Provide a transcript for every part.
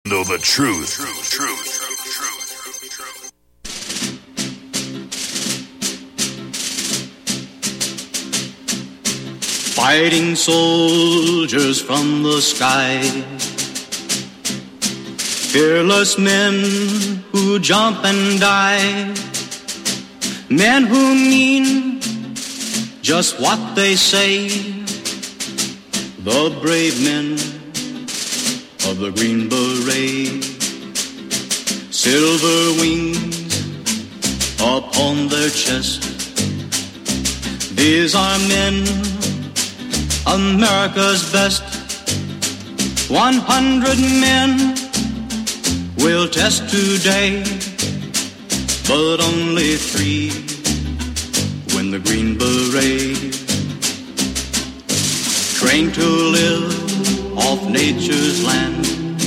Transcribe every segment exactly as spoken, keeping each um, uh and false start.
Know the truth. Truth, truth, truth, truth, truth. Fighting soldiers from the sky, fearless men who jump and die, men who mean just what they say, the brave men of the Green Beret, silver wings upon their chest. These are men, America's best. One hundred men will test today, but only three win the Green Beret. Trained to live off nature's land,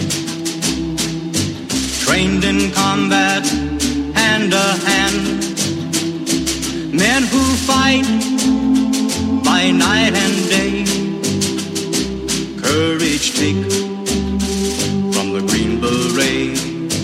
trained in combat hand to hand, men who fight by night and day, courage take from the Green Beret,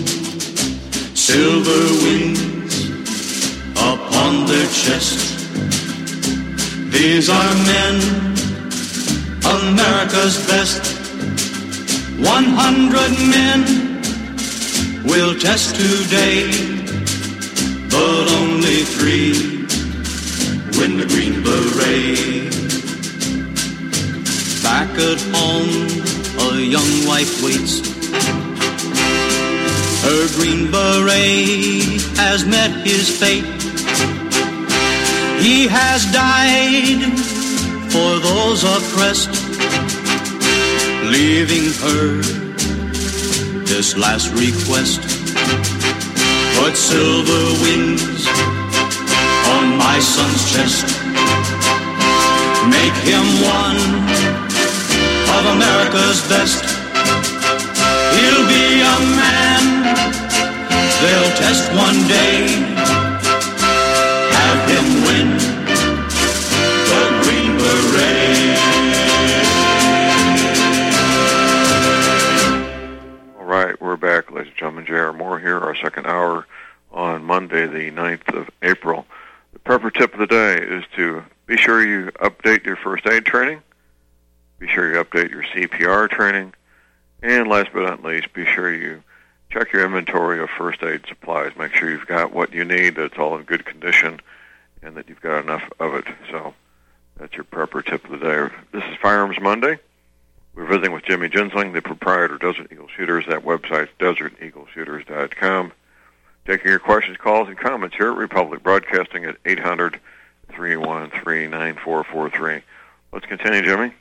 silver wings upon their chest. These are men, America's best. One hundred men will test today, but only three win the Green Beret. Back at home, a young wife waits. Her Green Beret has met his fate. He has died for those oppressed, leaving her this last request. Put silver wings on my son's chest. Make him one of America's best. He'll be a man they'll test one day. Have him win the Green Beret. All right, we're back, ladies and gentlemen. J R. Moore here, our second hour on Monday, the ninth of April. The prepper tip of the day is to be sure you update your first aid training, be sure you update your C P R training, and last but not least, be sure you check your inventory of first aid supplies. Make sure you've got what you need, that it's all in good condition, and that you've got enough of it. So that's your prepper tip of the day. This is Firearms Monday. We're visiting with Jimmy Ginsling, the proprietor of Desert Eagle Shooters. That website's desert eagle shooters dot com. Taking your questions, calls, and comments here at Republic Broadcasting at eight hundred, three one three, nine four four three. Let's continue, Jimmy.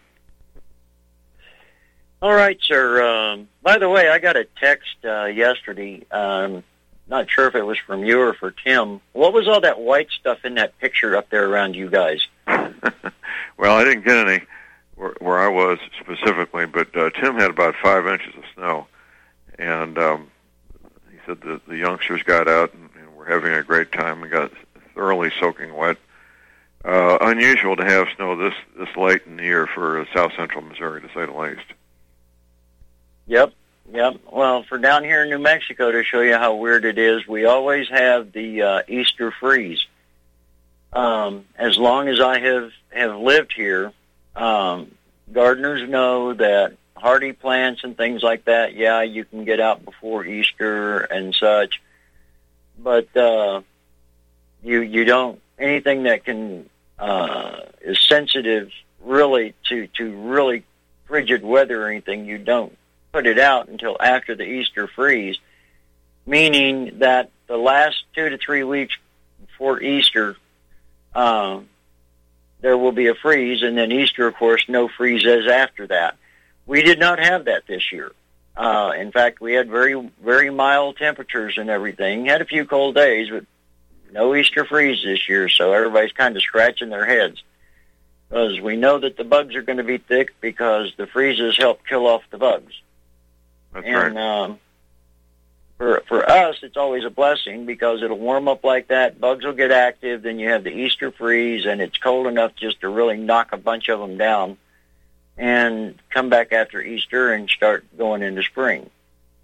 All right, sir. Um, by the way, I got a text uh, yesterday. Um, not sure if it was from you or for Tim. What was all that white stuff in that picture up there around you guys? Well, I didn't get any where, where I was specifically, but uh, Tim had about five inches of snow, and um, he said the, the youngsters got out and, and were having a great time and got thoroughly soaking wet. Uh, unusual to have snow this, this late in the year for uh, south central Missouri, to say the least. Yep, yep. Well, for down here in New Mexico, to show you how weird it is, we always have the uh, Easter freeze. Um, as long as I have, have lived here, um, gardeners know that hardy plants and things like that, yeah, you can get out before Easter and such, but uh, you you don't, anything that can uh, is sensitive really to, to really frigid weather or anything, you don't put it out until after the Easter freeze, meaning that the last two to three weeks before Easter, um, there will be a freeze, and then Easter, of course, no freezes after that. We did not have that this year. Uh, in fact, we had very, very mild temperatures and everything. Had a few cold days, but no Easter freeze this year, so everybody's kind of scratching their heads. Because we know that the bugs are going to be thick because the freezes help kill off the bugs. That's and right. um, for for us, it's always a blessing because it'll warm up like that. Bugs will get active. Then you have the Easter freeze, and it's cold enough just to really knock a bunch of them down and come back after Easter and start going into spring.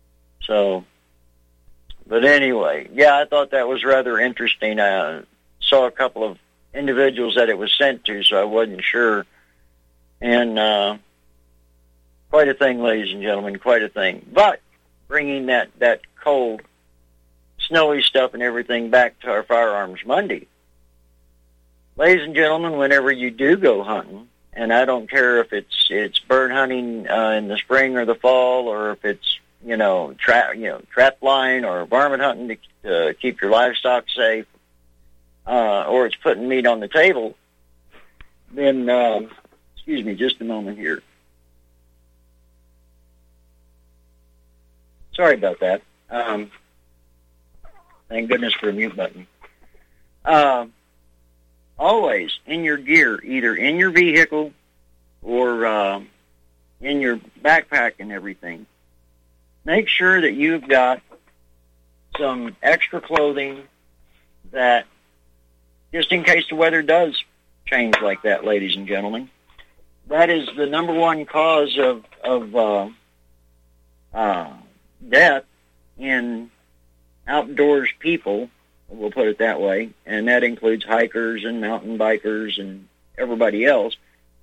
So, but anyway, yeah, I thought that was rather interesting. I saw a couple of individuals that it was sent to, so I wasn't sure. And uh, quite a thing, ladies and gentlemen, quite a thing. But bringing that, that cold, snowy stuff and everything back to our Firearms Monday. Ladies and gentlemen, whenever you do go hunting, and I don't care if it's it's bird hunting uh, in the spring or the fall, or if it's you know trap you know trap line or varmint hunting to uh, keep your livestock safe, uh, or it's putting meat on the table, then uh, excuse me, just a moment here. Sorry about that. Um, thank goodness for a mute button. Uh, always in your gear, either in your vehicle or uh, in your backpack and everything, make sure that you've got some extra clothing that, just in case the weather does change like that, ladies and gentlemen. That is the number one cause of, of uh, uh, death in outdoors people, we'll put it that way, and that includes hikers and mountain bikers and everybody else,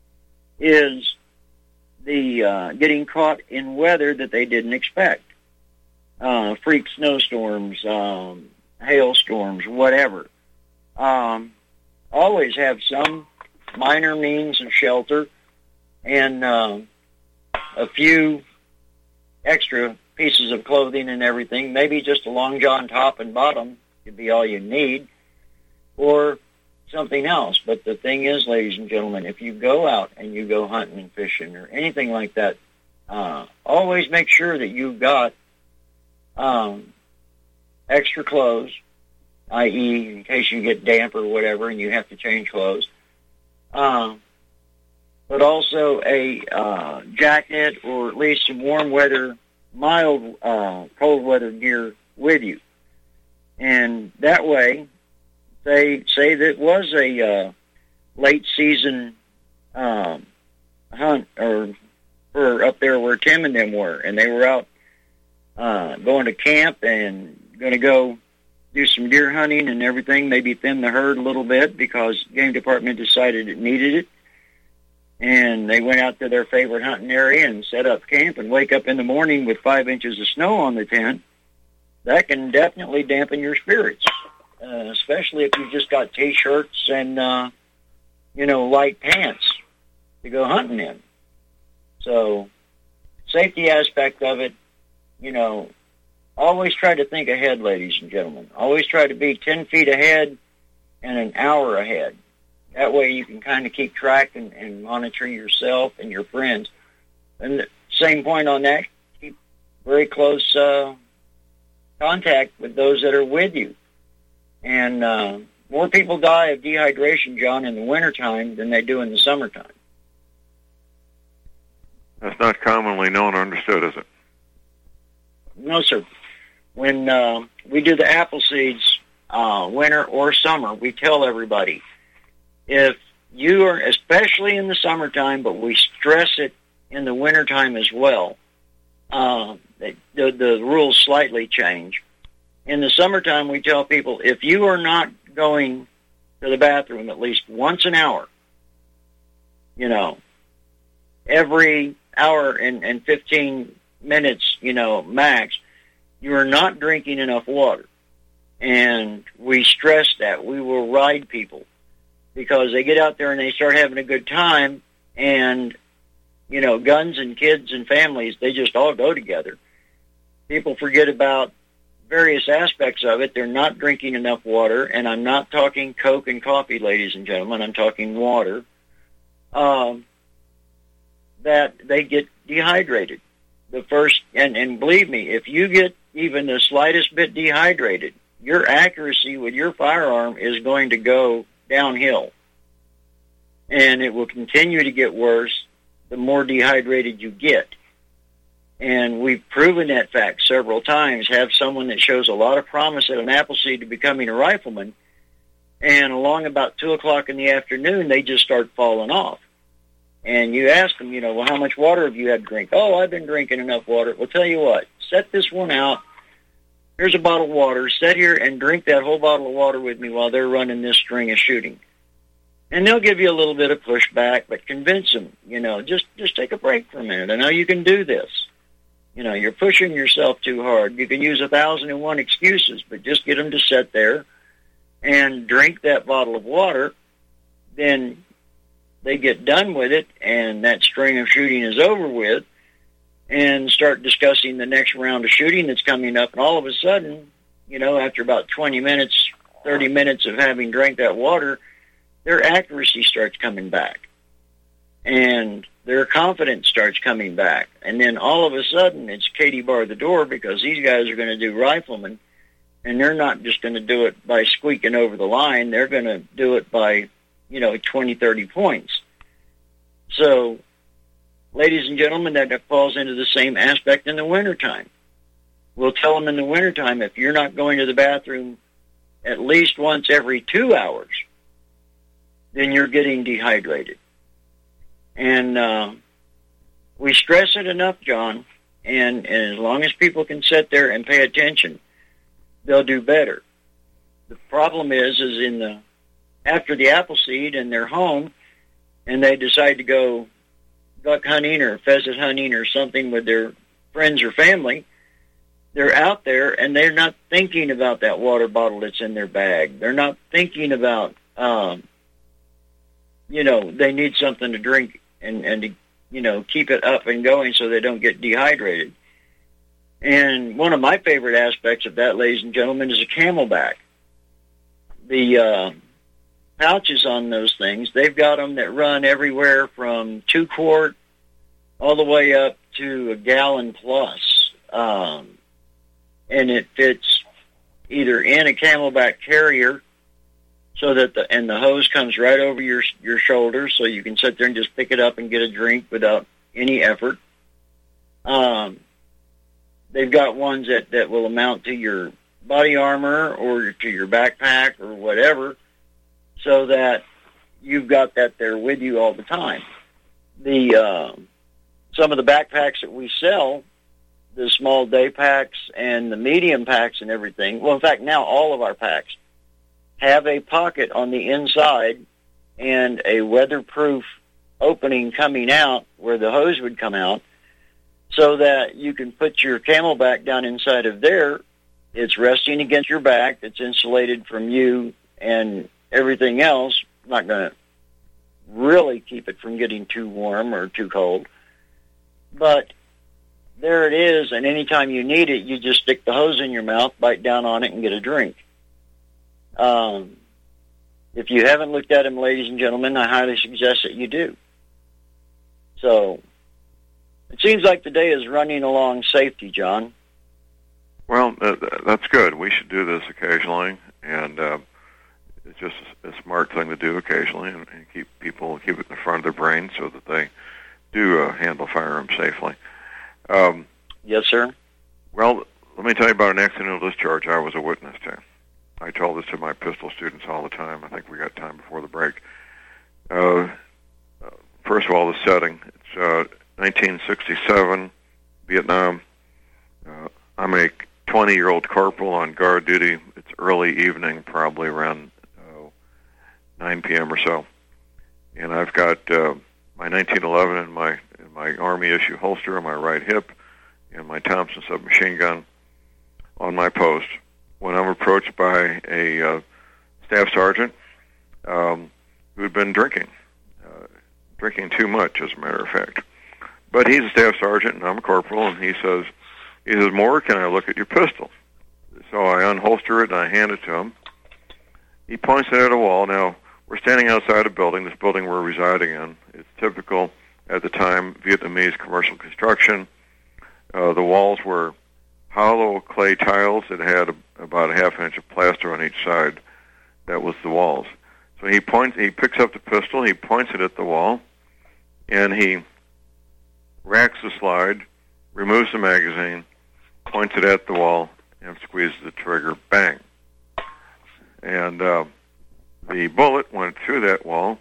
is the uh, getting caught in weather that they didn't expect. Uh, freak snowstorms, um, hailstorms, whatever. Um, always have some minor means of shelter and uh, a few extra pieces of clothing and everything. Maybe just a long john top and bottom could be all you need, or something else. But the thing is, ladies and gentlemen, if you go out and you go hunting and fishing or anything like that, uh, always make sure that you've got um, extra clothes, that is in case you get damp or whatever and you have to change clothes. Uh, but also a uh, jacket, or at least some warm weather, mild uh, cold weather gear with you. And that way, say say that it was a uh, late season um, hunt, or for up there where Tim and them were, and they were out uh, going to camp and going to go do some deer hunting and everything, maybe thin the herd a little bit because game department decided it needed it. And they went out to their favorite hunting area and set up camp and wake up in the morning with five inches of snow on the tent. That can definitely dampen your spirits, uh, especially if you've just got T-shirts and, uh, you know, light pants to go hunting in. So, safety aspect of it, you know, always try to think ahead, ladies and gentlemen. Always try to be ten feet ahead and an hour ahead. That way you can kind of keep track and, and monitor yourself and your friends. And the same point on that, keep very close uh, contact with those that are with you. And uh, more people die of dehydration, John, in the wintertime than they do in the summertime. That's not commonly known or understood, is it? No, sir. When uh, we do the apple seeds, uh, winter or summer, we tell everybody, if you are, especially in the summertime, but we stress it in the wintertime as well, uh, the, the, the rules slightly change. In the summertime, we tell people, if you are not going to the bathroom at least once an hour, you know, every hour and, and fifteen minutes, you know, max, you are not drinking enough water. And we stress that. We will ride people because they get out there and they start having a good time, and, you know, guns and kids and families, they just all go together. People forget about various aspects of it. They're not drinking enough water, and I'm not talking Coke and coffee, ladies and gentlemen. I'm talking water. Um, that they get dehydrated. The first, and, and believe me, if you get even the slightest bit dehydrated, your accuracy with your firearm is going to go downhill. And it will continue to get worse the more dehydrated you get. And we've proven that fact several times. Have someone that shows a lot of promise at an Appleseed to becoming a rifleman, and along about two o'clock in the afternoon, they just start falling off. and you ask them, you know, well, how much water have you had to drink? Oh, I've been drinking enough water. Well, tell you what, set this one out. Here's a bottle of water. Sit here and drink that whole bottle of water with me while they're running this string of shooting. And they'll give you a little bit of pushback, but convince them, you know, just, just take a break for a minute. I know you can do this. You know, you're pushing yourself too hard. You can use a thousand and one excuses, but just get them to sit there and drink that bottle of water. Then they get done with it, and that string of shooting is over with, and start discussing the next round of shooting that's coming up. And all of a sudden, you know, after about twenty minutes, thirty minutes of having drank that water, their accuracy starts coming back. And their confidence starts coming back. And then all of a sudden, it's Katie bar the door, because these guys are going to do riflemen, and they're not just going to do it by squeaking over the line. They're going to do it by, you know, twenty, thirty points. So, ladies and gentlemen, that falls into the same aspect in the wintertime. We'll tell them in the wintertime, if you're not going to the bathroom at least once every two hours, then you're getting dehydrated. And uh, we stress it enough, John, and, and as long as people can sit there and pay attention, they'll do better. The problem is, is in the after the apple seed and they're home, and they decide to go duck hunting or pheasant hunting or something with their friends or family, they're out there and they're not thinking about that water bottle that's in their bag. They're not thinking about, um, you know, they need something to drink and, and to, you know, keep it up and going so they don't get dehydrated. And one of my favorite aspects of that, ladies and gentlemen, is a Camelback. The uh, pouches on those things, they've got them that run everywhere from two quart all the way up to a gallon plus. Um, and it fits either in a Camelback carrier, so that the and the hose comes right over your your shoulder, so you can sit there and just pick it up and get a drink without any effort. Um, they've got ones that, that will amount to your body armor or to your backpack or whatever, so that you've got that there with you all the time. The uh, some of the backpacks that we sell, the small day packs and the medium packs and everything. Well, in fact, now all of our packs have a pocket on the inside and a weatherproof opening coming out where the hose would come out, so that you can put your Camelback down inside of there. It's resting against your back. It's insulated from you and everything else. Not going to really keep it from getting too warm or too cold. But there it is, and anytime you need it, you just stick the hose in your mouth, bite down on it, and get a drink. Um, if you haven't looked at them, ladies and gentlemen, I highly suggest that you do. So, it seems like the day is running along safety, John. Well, uh, that's good. We should do this occasionally, and uh, it's just a smart thing to do occasionally, and, and keep people keep it in the front of their brain so that they do uh, handle firearms safely. Um, yes, sir. Well, let me tell you about an accidental discharge I was a witness to. I tell this to my pistol students all the time. I think we got time before the break. Uh, first of all, the setting. It's uh, nineteen sixty-seven, Vietnam. Uh, I'm a twenty-year-old corporal on guard duty. It's early evening, probably around uh, nine p.m. or so. And I've got uh, my nineteen eleven in my in my Army issue holster on my right hip and my Thompson submachine gun on my post, when I'm approached by a uh, staff sergeant um, who had been drinking, uh, drinking too much, as a matter of fact. But he's a staff sergeant, and I'm a corporal, and he says, he says, "Moore, can I look at your pistol?" So I unholster it, and I hand it to him. He points it at a wall. Now, we're standing outside a building, this building we're residing in. It's typical, at the time, Vietnamese commercial construction. Uh, the walls were hollow clay tiles that had a, about a half inch of plaster on each side. That was the walls. So he points. He picks up the pistol. He points it at the wall, and he racks the slide, removes the magazine, points it at the wall, and squeezes the trigger. Bang! And uh, the bullet went through that wall,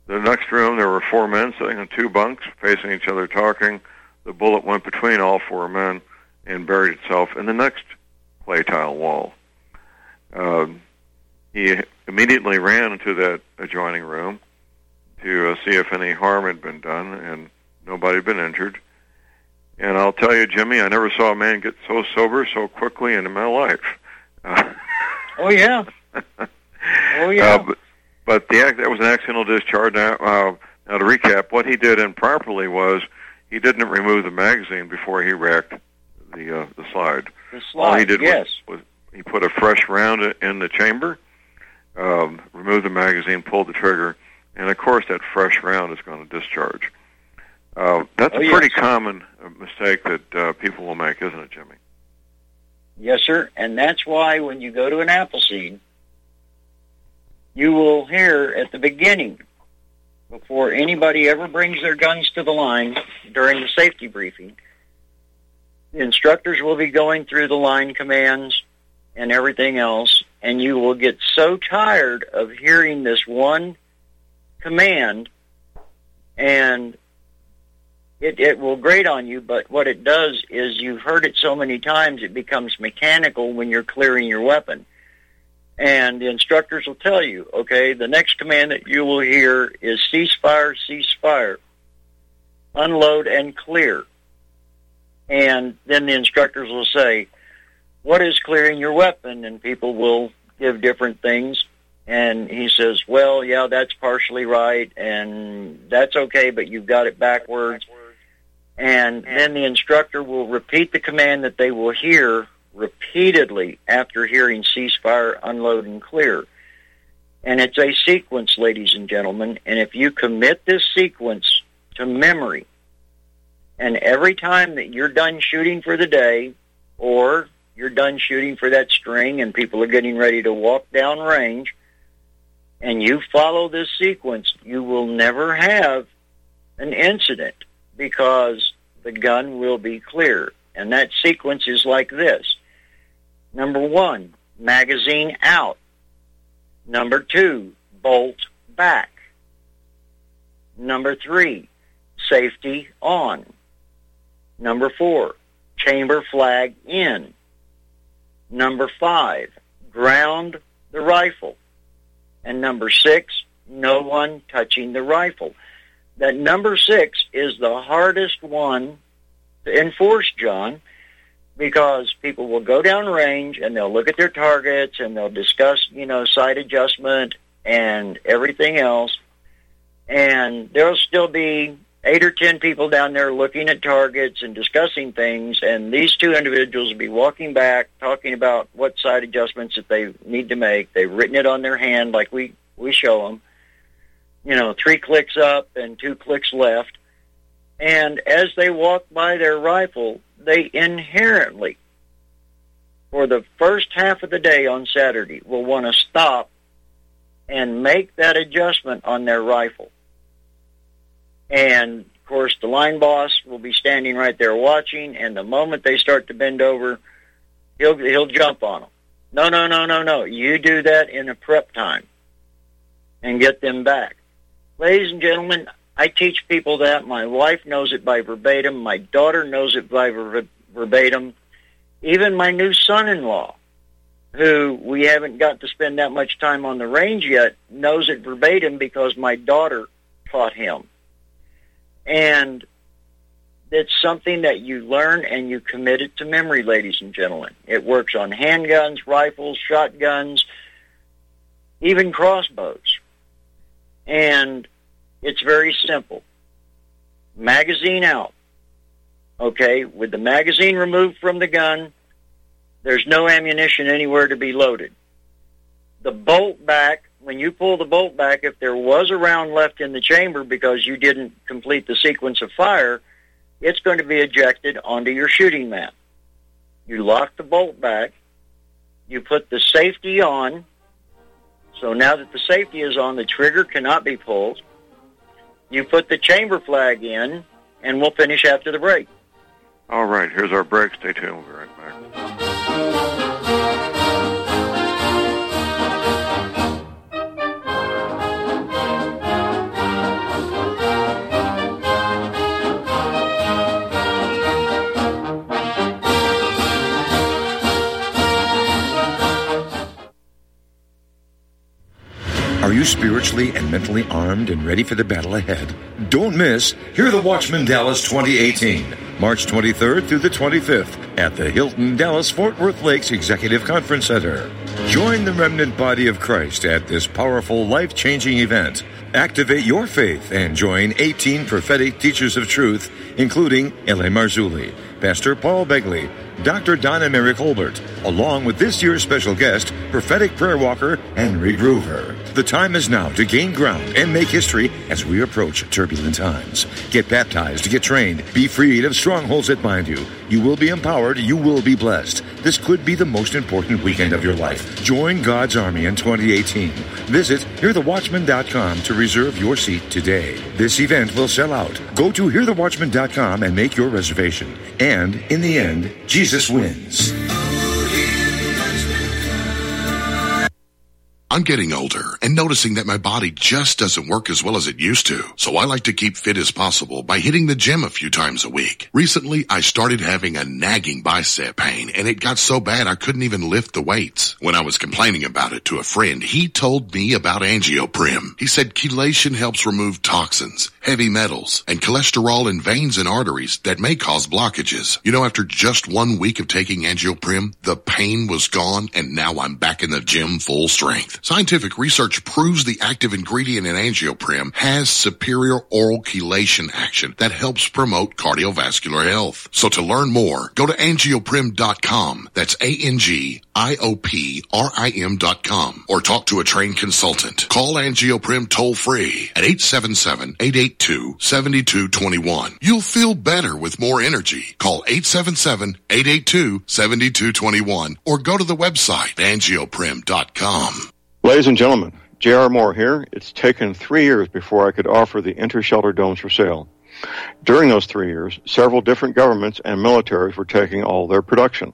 The next room, there were four men sitting in two bunks, facing each other, talking. The bullet went between all four men and buried itself in the next clay tile wall. Um, he immediately ran into that adjoining room to uh, see if any harm had been done, and nobody had been injured. And I'll tell you, Jimmy, I never saw a man get so sober so quickly in my life. Uh, oh, yeah. Oh, yeah. Uh, but, but the act, that was an accidental discharge. Now, uh, now, to recap, what he did improperly was he didn't remove the magazine before he racked the uh, the slide. The slide, All he did yes. was, was he put a fresh round in the chamber, um, removed the magazine, pulled the trigger, and, of course, that fresh round is going to discharge. Uh, that's oh, a pretty yes. common mistake that uh, people will make, isn't it, Jimmy? Yes, sir. And that's why when you go to an Appleseed, you will hear at the beginning, before anybody ever brings their guns to the line during the safety briefing, the instructors will be going through the line commands and everything else, and you will get so tired of hearing this one command, and It, it will grate on you, but what it does is you've heard it so many times it becomes mechanical when you're clearing your weapon. And the instructors will tell you, okay, the next command that you will hear is cease fire, cease fire, unload and clear. And then the instructors will say, what is clearing your weapon? And people will give different things. And he says, well, yeah, that's partially right, and that's okay, but you've got it backwards. And then the instructor will repeat the command that they will hear repeatedly after hearing ceasefire, unload, and clear. And it's a sequence, ladies and gentlemen, and if you commit this sequence to memory, and every time that you're done shooting for the day, or you're done shooting for that string and people are getting ready to walk down range, and you follow this sequence, you will never have an incident because the gun will be clear. And that sequence is like this. Number one, magazine out. Number two, bolt back. Number three, safety on. Number four, chamber flag in. Number five, ground the rifle. And number six, no one touching the rifle. That number six is the hardest one to enforce, John, because people will go down range and they'll look at their targets and they'll discuss, you know, sight adjustment and everything else. And there'll still be eight or ten people down there looking at targets and discussing things, and these two individuals will be walking back, talking about what sight adjustments that they need to make. They've written it on their hand like we, we show them. You know, three clicks up and two clicks left. And as they walk by their rifle, they inherently, for the first half of the day on Saturday, will want to stop and make that adjustment on their rifle. And, of course, the line boss will be standing right there watching, and the moment they start to bend over, he'll he'll jump on them. No, no, no, no, no. You do that in a prep time and get them back. Ladies and gentlemen, I teach people that. My wife knows it by verbatim. My daughter knows it by ver- verbatim. Even my new son-in-law, who we haven't got to spend that much time on the range yet, knows it verbatim because my daughter taught him. And it's something that you learn and you commit it to memory, ladies and gentlemen. It works on handguns, rifles, shotguns, even crossbows. And it's very simple. Magazine out. Okay, with the magazine removed from the gun, there's no ammunition anywhere to be loaded. The bolt back, when you pull the bolt back, if there was a round left in the chamber because you didn't complete the sequence of fire, it's going to be ejected onto your shooting mat. You lock the bolt back. You put the safety on. So now that the safety is on, the trigger cannot be pulled. You put the chamber flag in, and we'll finish after the break. All right, here's our break. Stay tuned. We'll be right back. Are you spiritually and mentally armed and ready for the battle ahead? Don't miss Hear the Watchman Dallas twenty eighteen, March twenty-third through the twenty-fifth at the Hilton Dallas Fort Worth Lakes Executive Conference Center. Join the remnant body of Christ at this powerful, life-changing event. Activate your faith and join eighteen prophetic teachers of truth, including L A Marzulli, Pastor Paul Begley, Doctor Donna Mary Colbert, along with this year's special guest, prophetic prayer walker Henry Groover. The time is now to gain ground and make history as we approach turbulent times. Get baptized, get trained, be freed of strongholds that bind you. You will be empowered, you will be blessed. This could be the most important weekend of your life. Join God's Army in twenty eighteen. Visit hear the watchman dot com to reserve your seat today. This event will sell out. Go to hear the watchman dot com and make your reservation. And in the end, Jesus wins. I'm getting older and noticing that my body just doesn't work as well as it used to. So I like to keep fit as possible by hitting the gym a few times a week. Recently, I started having a nagging bicep pain, and it got so bad I couldn't even lift the weights. When I was complaining about it to a friend, he told me about AngioPrim. He said chelation helps remove toxins, heavy metals, and cholesterol in veins and arteries that may cause blockages. You know, after just one week of taking AngioPrim, the pain was gone, and now I'm back in the gym full strength. Scientific research proves the active ingredient in AngioPrim has superior oral chelation action that helps promote cardiovascular health. So to learn more, go to angioprim dot com. That's A N G I O P R I M dot com. Or talk to a trained consultant. Call AngioPrim toll-free at eight seven seven, eight eight two, seven two two one. You'll feel better with more energy. Call eight seven seven, eight eight two, seven two two one or go to the website angioprim dot com. Ladies and gentlemen, J R. Moore here. It's taken three years before I could offer the Intershelter domes for sale. During those three years, several different governments and militaries were taking all their production.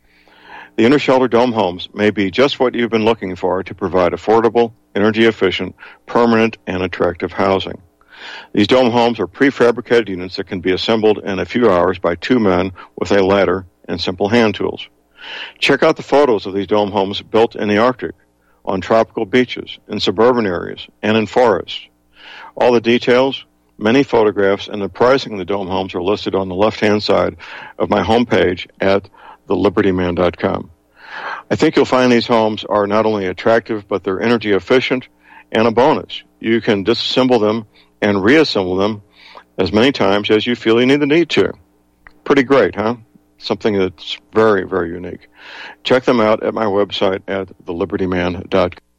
The Intershelter dome homes may be just what you've been looking for to provide affordable, energy-efficient, permanent, and attractive housing. These dome homes are prefabricated units that can be assembled in a few hours by two men with a ladder and simple hand tools. Check out the photos of these dome homes built in the Arctic, on tropical beaches, in suburban areas, and in forests. All the details, many photographs, and the pricing of the dome homes are listed on the left-hand side of my homepage at the liberty man dot com. I think you'll find these homes are not only attractive, but they're energy efficient, and a bonus. You can disassemble them and reassemble them as many times as you feel you need the need to. Pretty great, huh? Something that's very, very unique. Check them out at my website at the liberty man dot com.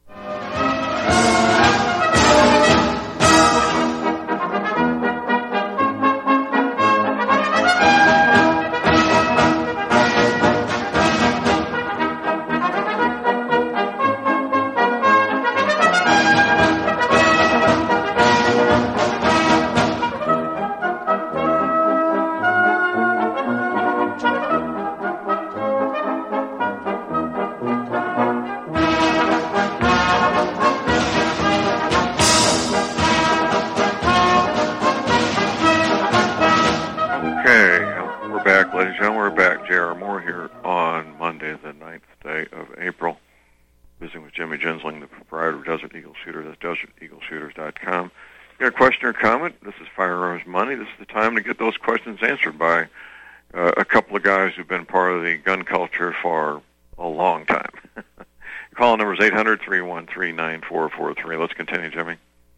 Answered by uh, a couple of guys who've been part of the gun culture for a long time. Call number is eight hundred, three one three, nine four four three. Let's continue, Jimmy.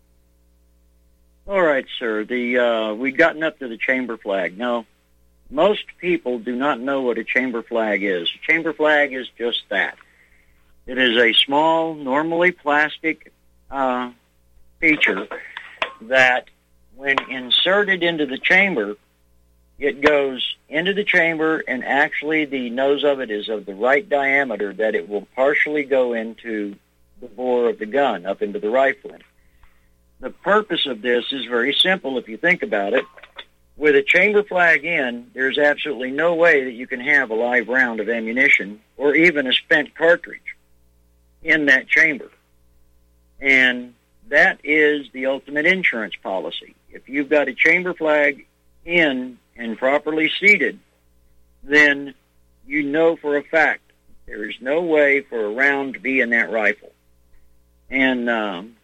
All right, sir. The uh, we've gotten up to the chamber flag. Now, most people do not know what a chamber flag is. A chamber flag is just that. It is a small, normally plastic uh, feature that, when inserted into the chamber, it goes into the chamber, and actually the nose of it is of the right diameter that it will partially go into the bore of the gun, up into the rifle. The purpose of this is very simple if you think about it. With a chamber flag in, there's absolutely no way that you can have a live round of ammunition or even a spent cartridge in that chamber. And that is the ultimate insurance policy. If you've got a chamber flag in and properly seated, then you know for a fact there is no way for a round to be in that rifle. And um,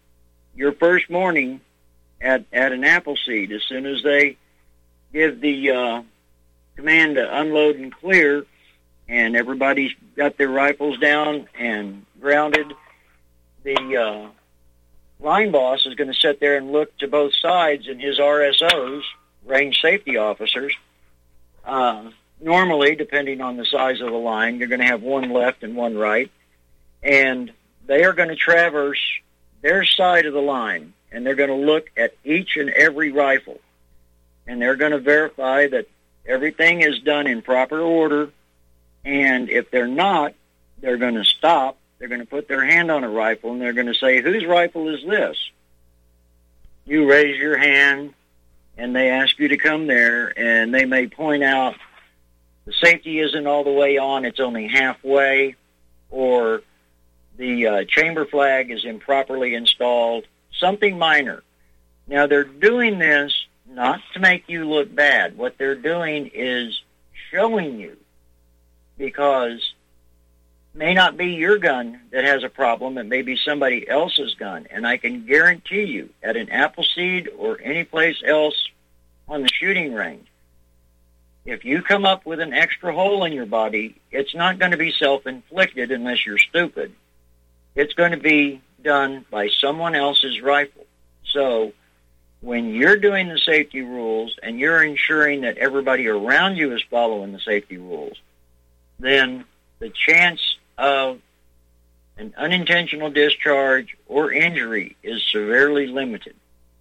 your first morning at, at an Appleseed, as soon as they give the uh, command to unload and clear, and everybody's got their rifles down and grounded, the uh, line boss is going to sit there and look to both sides, and his R S Os, range safety officers, uh, normally, depending on the size of the line, you're going to have one left and one right, and they are going to traverse their side of the line, and they're going to look at each and every rifle, and they're going to verify that everything is done in proper order, and if they're not, they're going to stop, they're going to put their hand on a rifle, and they're going to say, whose rifle is this? You raise your hand, and they ask you to come there, and they may point out the safety isn't all the way on, it's only halfway, or the uh, chamber flag is improperly installed, something minor. Now, they're doing this not to make you look bad. What they're doing is showing you, because it may not be your gun that has a problem, it may be somebody else's gun. And I can guarantee you, at an Appleseed or any place else on the shooting range, if you come up with an extra hole in your body, it's not going to be self-inflicted unless you're stupid. It's going to be done by someone else's rifle. So when you're doing the safety rules and you're ensuring that everybody around you is following the safety rules, then the chance of an unintentional discharge or injury is severely limited.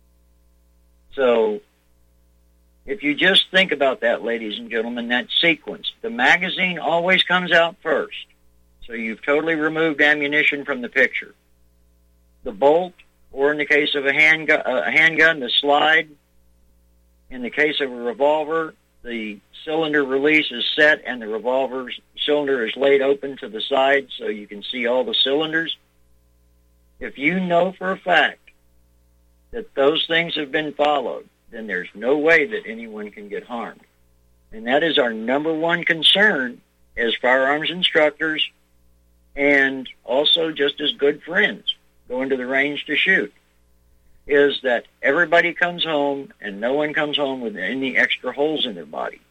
So if you just think about that, ladies and gentlemen, that sequence, the magazine always comes out first. So you've totally removed ammunition from the picture. The bolt, or in the case of a handgun, a handgun, the slide. In the case of a revolver, the cylinder release is set and the revolver's cylinder is laid open to the side so you can see all the cylinders. If you know for a fact that those things have been followed, then there's no way that anyone can get harmed. And that is our number one concern as firearms instructors, and also just as good friends going to the range to shoot, is that everybody comes home and no one comes home with any extra holes in their body.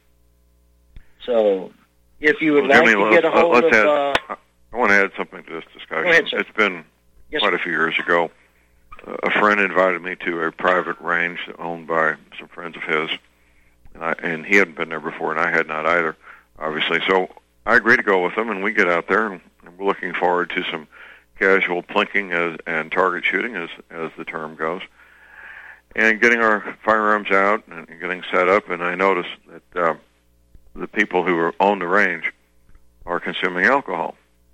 So if you would well, like Jimmy, to get a hold of... Add, uh, I want to add something to this discussion. Go ahead, sir. It's been yes, quite sir. a few years ago. Uh, a friend invited me to a private range owned by some friends of his, and, I, and he hadn't been there before, and I had not either, obviously. So I agreed to go with them, and we get out there, and we're looking forward to some casual plinking as, and target shooting, as as the term goes, and getting our firearms out and getting set up. And I noticed that uh, the people who are, own the range are consuming alcohol.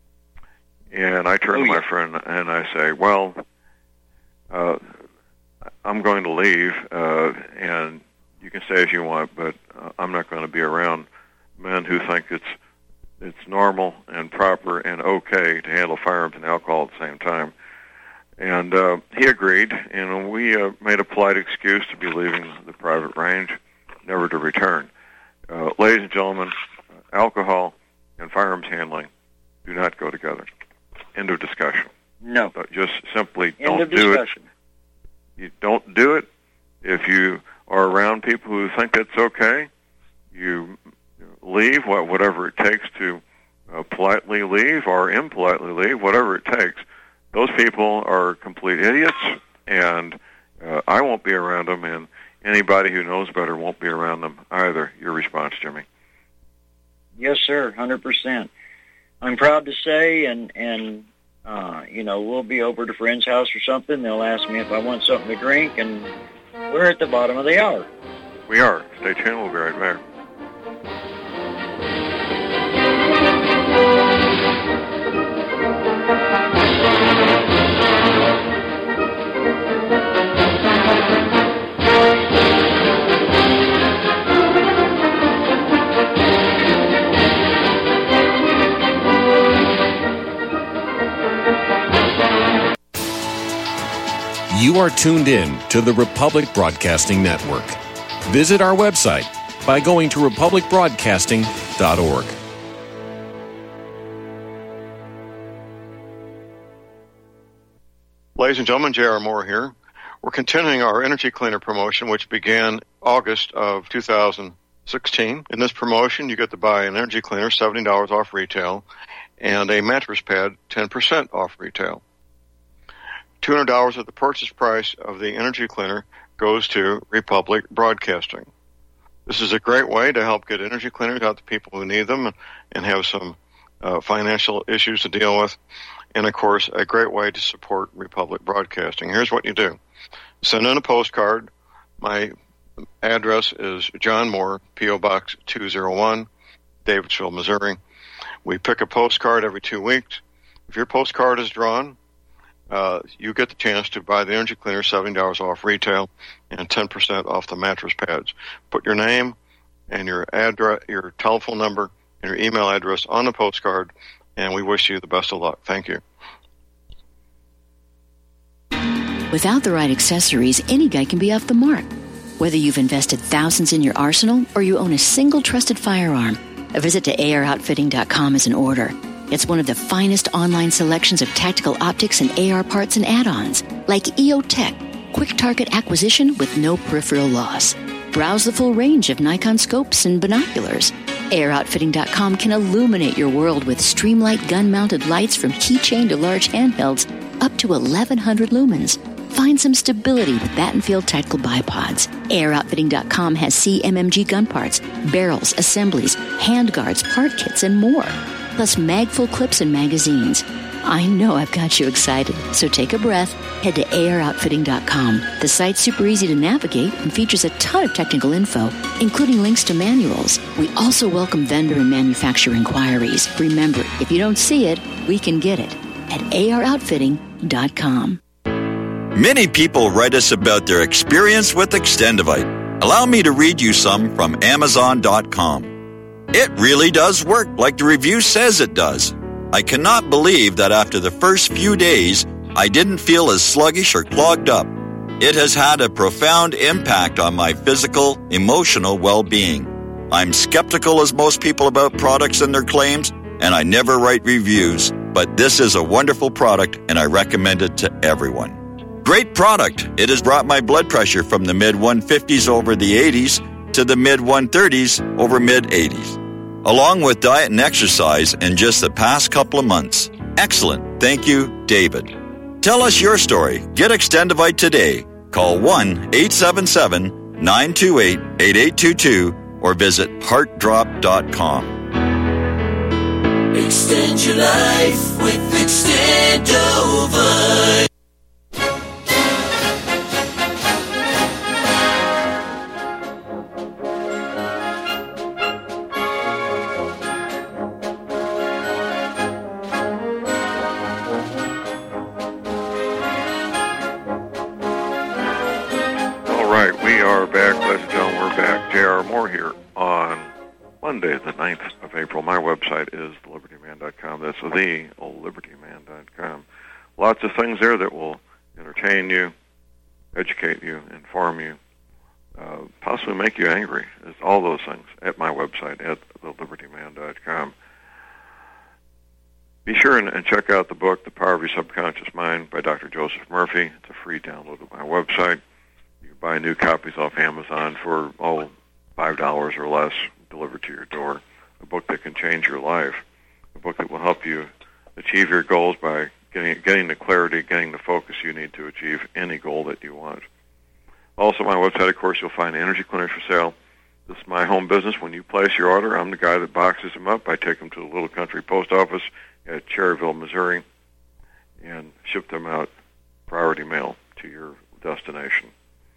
And I turn oh, to my yeah. friend and I say, well, uh, I'm going to leave, uh, and you can say as you want, but uh, I'm not going to be around men who think it's it's normal and proper and okay to handle firearms and alcohol at the same time. And uh, he agreed, and we uh, made a polite excuse to be leaving the private range, never to return. Uh, ladies and gentlemen, alcohol and firearms handling do not go together. End of discussion. No. So just simply End don't of do discussion. it. You don't do it. If you are around people who think that's okay, you leave, whatever it takes to uh, politely leave or impolitely leave, whatever it takes. Those people are complete idiots, and uh, I won't be around them, and anybody who knows better won't be around them either. Your response, Jimmy? Yes, sir, one hundred percent. I'm proud to say, and, and uh, you know, we'll be over to a friend's house or something. They'll ask me if I want something to drink, and we're at the bottom of the hour. We are. Stay tuned. We'll be right back. You are tuned in to the Republic Broadcasting Network. Visit our website by going to republic broadcasting dot org. Ladies and gentlemen, J R. Moore here. We're continuing our Energy Cleaner promotion, which began August of two thousand sixteen. In this promotion, you get to buy an Energy Cleaner, seventy dollars off retail, and a mattress pad, ten percent off retail. two hundred dollars of the purchase price of the Energy Cleaner goes to Republic Broadcasting. This is a great way to help get energy cleaners out to people who need them and have some uh, financial issues to deal with. And, of course, a great way to support Republic Broadcasting. Here's what you do. Send in a postcard. My address is John Moore, P O. Box two oh one, Davidsville, Missouri. We pick a postcard every two weeks. If your postcard is drawn, uh, you get the chance to buy the Energy Cleaner, seventy dollars off retail, and ten percent off the mattress pads. Put your name and your address, your telephone number, and your email address on the postcard, and we wish you the best of luck. Thank you. Without the right accessories, any guy can be off the mark. Whether you've invested thousands in your arsenal or you own a single trusted firearm, a visit to A R outfitting dot com is in order. It's one of the finest online selections of tactical optics and A R parts and add-ons, like E O Tech, quick target acquisition with no peripheral loss. Browse the full range of Nikon scopes and binoculars. A R outfitting dot com can illuminate your world with Streamlight gun-mounted lights from keychain to large handhelds up to eleven hundred lumens. Find some stability with Battenfield Tactical Bipods. A R outfitting dot com has C M M G gun parts, barrels, assemblies, handguards, part kits, and more. Plus mag-full clips and magazines. I know I've got you excited, so take a breath. Head to A R outfitting dot com. The site's super easy to navigate and features a ton of technical info, including links to manuals. We also welcome vendor and manufacturer inquiries. Remember, if you don't see it, we can get it at A R outfitting dot com. Many people write us about their experience with Extendivite. Allow me to read you some from Amazon dot com. It really does work like the review says it does. I cannot believe that after the first few days, I didn't feel as sluggish or clogged up. It has had a profound impact on my physical, emotional well-being. I'm skeptical as most people about products and their claims, and I never write reviews, but this is a wonderful product and I recommend it to everyone. Great product. It has brought my blood pressure from the mid one fifties over the eighties to the mid one thirties over mid eighties. Along with diet and exercise in just the past couple of months. Excellent. Thank you, David. Tell us your story. Get Extendivite today. Call one eight seven seven, nine two eight, eight eight two two or visit heart drop dot com. Extend your life with Extendovite. Monday, the ninth of April. My website is the liberty man dot com. That's the liberty man dot com. Lots of things there that will entertain you, educate you, inform you, uh, possibly make you angry. It's all those things at my website at the liberty man dot com. Be sure and, and check out the book, The Power of Your Subconscious Mind by Doctor Joseph Murphy. It's a free download at my website. You can buy new copies off Amazon for, oh, five dollars or less, delivered to your door. A book that can change your life. A book that will help you achieve your goals by getting getting the clarity, getting the focus you need to achieve any goal that you want. Also, on my website, of course, you'll find energy cleaners for sale. This is my home business. When you place your order, I'm the guy that boxes them up. I take them to the Little Country Post Office at Cherryville, Missouri, and ship them out priority mail to your destination.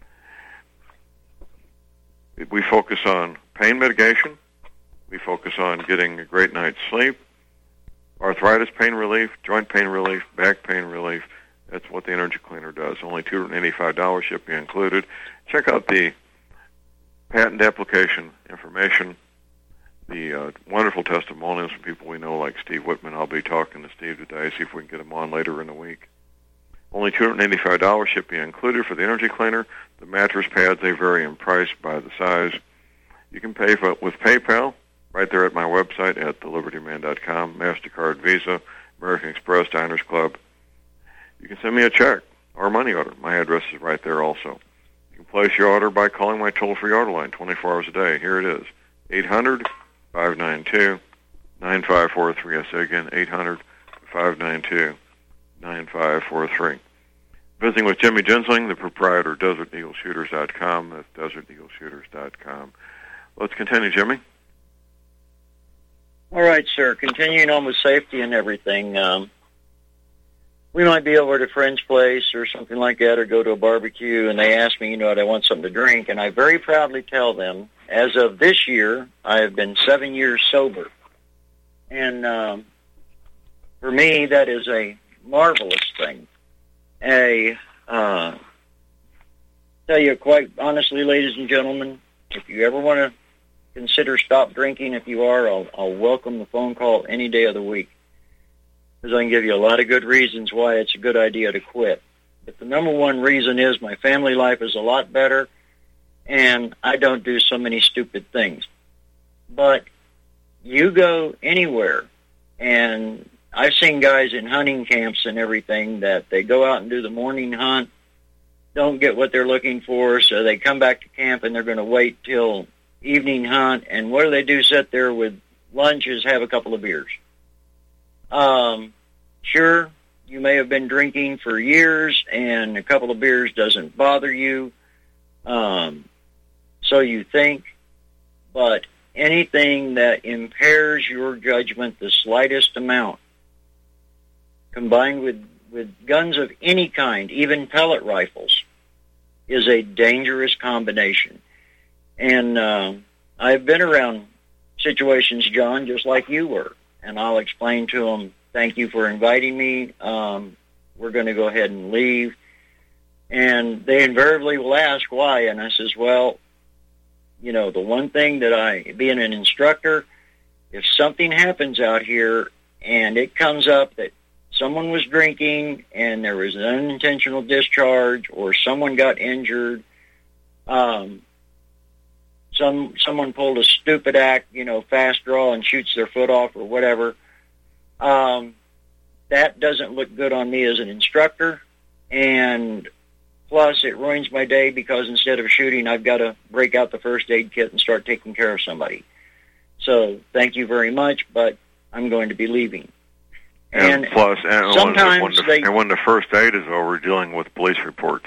We focus on pain mitigation. We focus on getting a great night's sleep, arthritis pain relief, joint pain relief, back pain relief. That's what the Energy Cleaner does. Only two hundred eighty-five dollars, shipping included. Check out the patent application information, the uh, wonderful testimonials from people we know like Steve Whitman. I'll be talking to Steve today, see if we can get him on later in the week. Only two hundred eighty-five dollars, shipping included for the Energy Cleaner. The mattress pads, they vary in price by the size. You can pay for, with PayPal right there at my website at the liberty man dot com, MasterCard, Visa, American Express, Diners Club. You can send me a check, or money order. My address is right there also. You can place your order by calling my toll-free order line twenty-four hours a day. Here it is, eight hundred, five nine two, nine five four three. I say again, eight hundred, five nine two, nine five four three. Visiting with Jimmy Gensling, the proprietor of Desert Eagle Shooters dot com. That's Desert Eagle Shooters dot com. Let's continue, Jimmy. All right, sir. Continuing on with safety and everything, um, we might be over at a friend's place or something like that, or go to a barbecue, and they ask me, you know, I want something to drink, and I very proudly tell them, as of this year, I have been seven years sober. And um, for me, that is a marvelous thing. A, uh, tell you quite honestly, ladies and gentlemen, if you ever want to consider stop drinking, if you are, I'll, I'll welcome the phone call any day of the week, because I can give you a lot of good reasons why it's a good idea to quit. But the number one reason is my family life is a lot better, and I don't do so many stupid things. But you go anywhere, and I've seen guys in hunting camps and everything that they go out and do the morning hunt, don't get what they're looking for, so they come back to camp and they're going to wait till evening hunt, and what do they do? Sit there with lunches, have a couple of beers. Um, sure, you may have been drinking for years, and a couple of beers doesn't bother you, um, so you think, but anything that impairs your judgment the slightest amount, combined with, with guns of any kind, even pellet rifles, is a dangerous combination. And uh, I've been around situations, John, just like you were, and I'll explain to them, thank you for inviting me, um, we're going to go ahead and leave. And they invariably will ask why, and I says, well, you know, the one thing that I, being an instructor, if something happens out here and it comes up that someone was drinking and there was an unintentional discharge or someone got injured, um, some someone pulled a stupid act, you know, fast draw and shoots their foot off or whatever, um, that doesn't look good on me as an instructor. And plus, it ruins my day because instead of shooting, I've got to break out the first aid kit and start taking care of somebody. So thank you very much, but I'm going to be leaving. And, and plus, and sometimes when the, they, and when the first aid is over, dealing with police reports.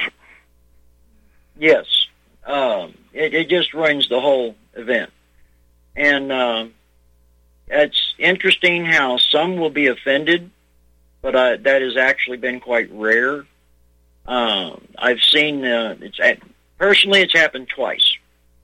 Yes, um, it, it just ruins the whole event. And uh, it's interesting how some will be offended, but I, that has actually been quite rare. Um, I've seen, uh, it's personally, it's happened twice.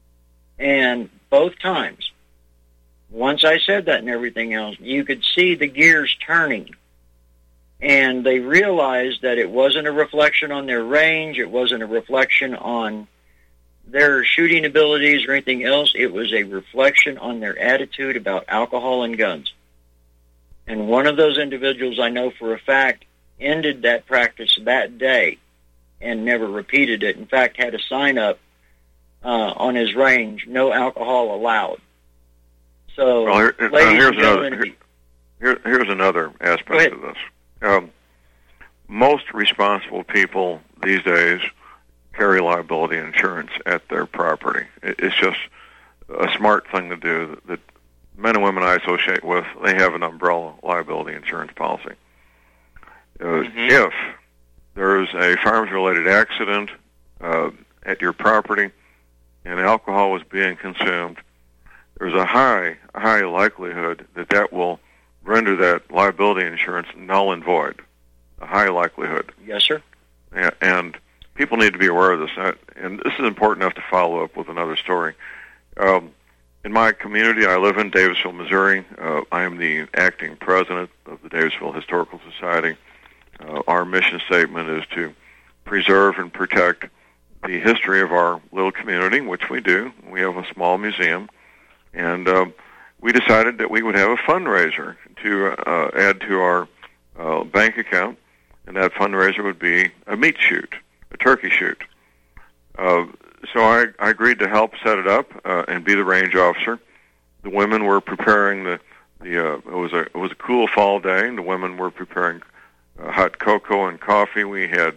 And both times, once I said that and everything else, you could see the gears turning. And they realized that it wasn't a reflection on their range, it wasn't a reflection on their shooting abilities or anything else. It was a reflection on their attitude about alcohol and guns. And one of those individuals, I know for a fact, ended that practice that day and never repeated it. In fact, had a sign up uh, on his range, no alcohol allowed. So, well, here, uh, ladies here's and gentlemen, another, here, here's another aspect of this. Um, most responsible people these days carry liability insurance at their property. It, it's just a smart thing to do. That men and women I associate with, they have an umbrella liability insurance policy. Uh, mm-hmm. If there's a farms-related accident uh, at your property and alcohol is being consumed, there's a high, high likelihood that that will render that liability insurance null and void. A high likelihood. Yes, sir. And, and people need to be aware of this. And this is important enough to follow up with another story. Um, in my community, I live in Davisville, Missouri. Uh, I am the acting president of the Davisville Historical Society. Uh, our mission statement is to preserve and protect the history of our little community, which we do. We have a small museum. And uh, we decided that we would have a fundraiser to uh, add to our uh, bank account, and that fundraiser would be a meat shoot, a turkey shoot. Uh, so I, I agreed to help set it up uh, and be the range officer. The women were preparing the the. Uh, it was a it was a cool fall day, and the women were preparing uh, hot cocoa and coffee. We had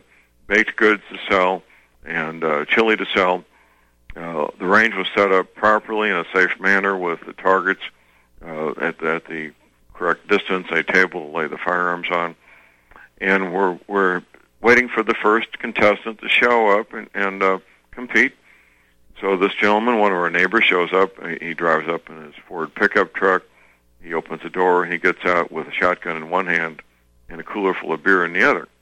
baked goods to sell and uh, chili to sell. Uh, the range was set up properly in a safe manner with the targets uh, at, at the correct distance, a table to lay the firearms on, and we're we're waiting for the first contestant to show up and, and uh, compete. So this gentleman, one of our neighbors, shows up. He drives up in his Ford pickup truck. He opens the door. He gets out with a shotgun in one hand and a cooler full of beer in the other.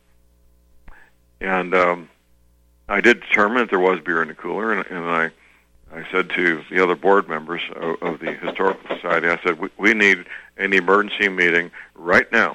And um, I did determine that there was beer in the cooler, and, and I, I said to the other board members of, of the Historical Society, I said, we, we need an emergency meeting right now.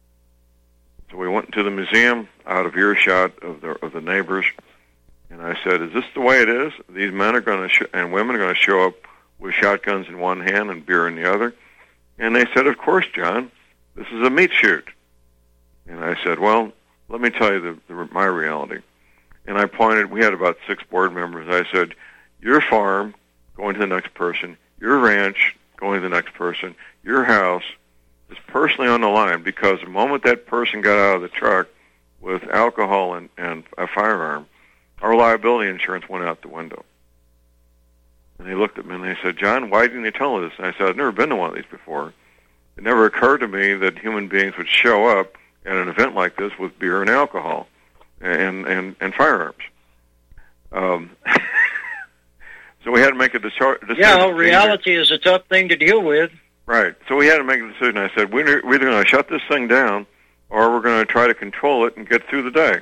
So we went into the museum, out of earshot of the of the neighbors, and I said, "Is this the way it is? These men are going to sh- and women are going to show up with shotguns in one hand and beer in the other?" And they said, "Of course, John. This is a meat shoot." And I said, "Well, let me tell you the, the, my reality." And I pointed. We had about six board members. I said, "Your farm going to the next person. Your ranch going to the next person. Your house is personally on the line, because the moment that person got out of the truck with alcohol and, and a firearm, our liability insurance went out the window." And they looked at me and they said, "John, why didn't you tell us this?" And I said, "I've never been to one of these before. It never occurred to me that human beings would show up at an event like this with beer and alcohol and, and, and firearms." Um, so we had to make a decision. Yeah, well, reality is a tough thing to deal with. Right. So we had to make a decision. I said, we're either going to shut this thing down or we're going to try to control it and get through the day.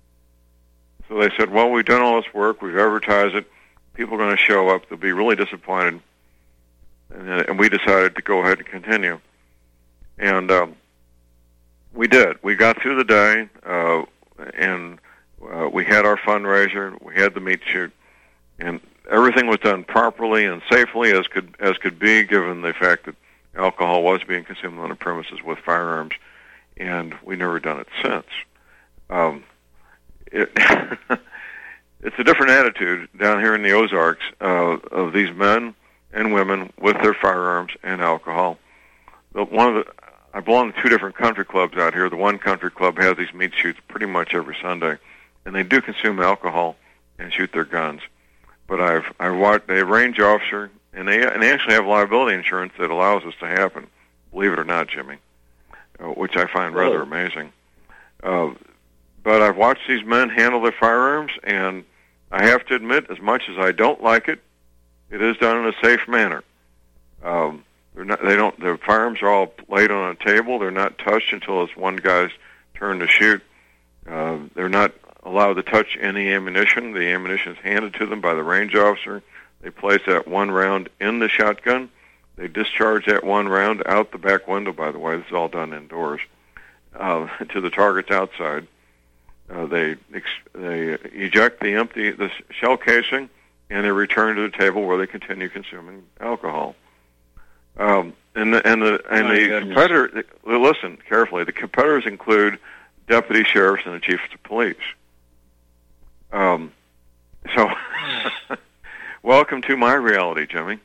So they said, well, we've done all this work. We've advertised it. People are going to show up. They'll be really disappointed. And, uh, and we decided to go ahead and continue. And um, we did. We got through the day, uh, and uh, we had our fundraiser. We had the meat shoot. And everything was done properly and safely as could as could be, given the fact that alcohol was being consumed on the premises with firearms, and we've never done it since. Um, it, it's a different attitude down here in the Ozarks uh, of these men and women with their firearms and alcohol. The, one of the, I belong to two different country clubs out here. The one country club has these meat shoots pretty much every Sunday, and they do consume alcohol and shoot their guns. But I've I've watched a range officer, and they and they actually have liability insurance that allows this to happen. Believe it or not, Jimmy, uh, which I find rather amazing. Uh, but I've watched these men handle their firearms, and I have to admit, as much as I don't like it, it is done in a safe manner. Um, they're not, they don't. The firearms are all laid on a table. They're not touched until it's one guy's turn to shoot. Uh, they're not allowed to touch any ammunition. The ammunition is handed to them by the range officer. They place that one round in the shotgun. They discharge that one round out the back window, by the way. This is all done indoors, uh, to the targets outside. Uh, they ex- they eject the empty the shell casing, and they return to the table where they continue consuming alcohol. Um, and the and the and My the goodness. competitor. Listen carefully. The competitors include deputy sheriffs and the chiefs of police. Um, so, welcome to my reality, Jimmy.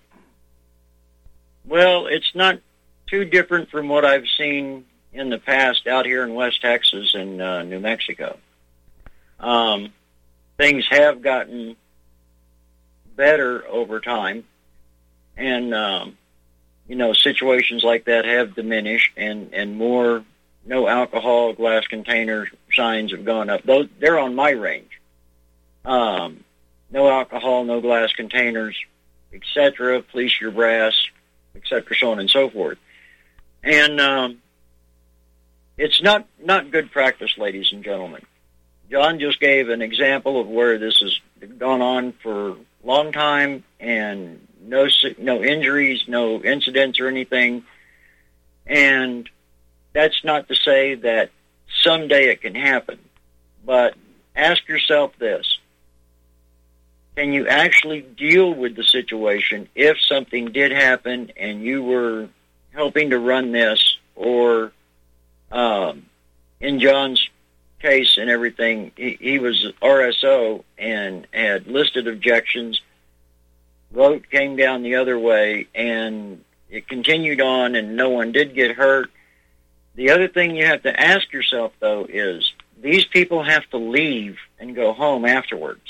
Well, it's not too different from what I've seen in the past out here in West Texas and uh, New Mexico. Um, things have gotten better over time, and um, you know, situations like that have diminished, and, and more no alcohol glass container signs have gone up. Those they're on my range. Um, no alcohol, no glass containers, et cetera. Police your brass, et cetera, so on and so forth. And um, it's not not good practice, ladies and gentlemen. John just gave an example of where this has gone on for a long time, and no no injuries, no incidents or anything. And that's not to say that someday it can happen, but ask yourself this. Can you actually deal with the situation if something did happen and you were helping to run this, or um, in John's case and everything, he, he was R S O and had listed objections. Vote came down the other way, and it continued on, and no one did get hurt. The other thing you have to ask yourself, though, is these people have to leave and go home afterwards.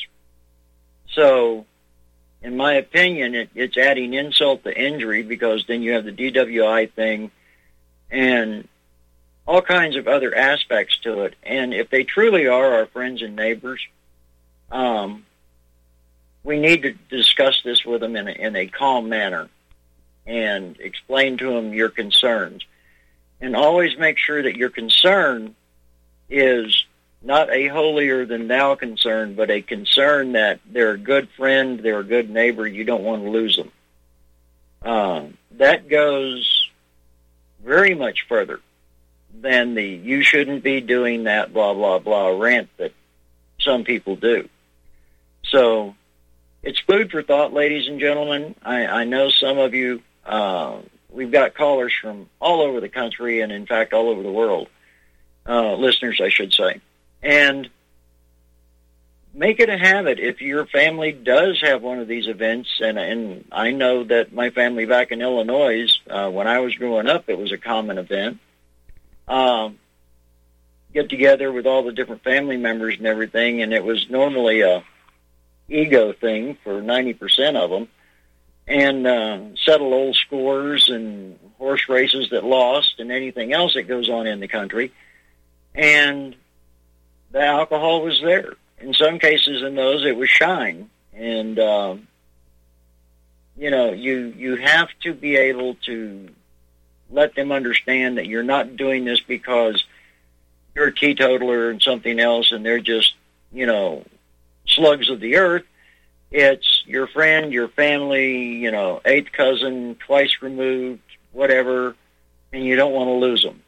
So, in my opinion, it, it's adding insult to injury, because then you have the D W I thing and all kinds of other aspects to it. And if they truly are our friends and neighbors, um, we need to discuss this with them in a, in a calm manner and explain to them your concerns. And always make sure that your concern is not a holier-than-thou concern, but a concern that they're a good friend, they're a good neighbor, you don't want to lose them. Uh, that goes very much further than the you shouldn't be doing that blah, blah, blah rant that some people do. So it's food for thought, ladies and gentlemen. I, I know some of you, uh, we've got callers from all over the country and, in fact, all over the world, uh, listeners, I should say. And make it a habit if your family does have one of these events, and, and I know that my family back in Illinois, uh, when I was growing up, it was a common event. Um, get together with all the different family members and everything, and it was normally a ego thing for ninety percent of them, and uh, settle old scores and horse races that lost and anything else that goes on in the country. And the alcohol was there. In some cases in those, it was shine. And, um, you know, you you have to be able to let them understand that you're not doing this because you're a teetotaler and something else and they're just, you know, slugs of the earth. It's your friend, your family, you know, eighth cousin, twice removed, whatever, and you don't want to lose them.